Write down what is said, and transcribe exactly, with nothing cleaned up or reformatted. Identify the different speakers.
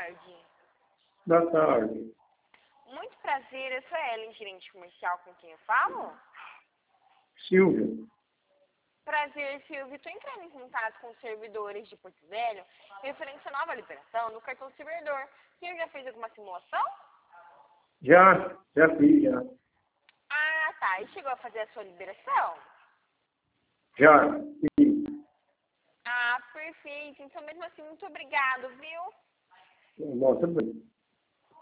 Speaker 1: tarde.
Speaker 2: Boa tarde.
Speaker 1: Muito prazer, eu sou a Ellen, gerente comercial, com quem eu falo?
Speaker 2: Silvia.
Speaker 1: Prazer, Silvio. Estou entrando em contato com os servidores de Porto Velho, referente à nova liberação do cartão servidor. O senhor já fez alguma simulação?
Speaker 2: Já, já fiz, já.
Speaker 1: Ah, tá. E chegou a fazer a sua liberação?
Speaker 2: Já, sim.
Speaker 1: Ah, perfeito. Então, mesmo assim, muito obrigado, viu?
Speaker 2: Bom, tudo bem.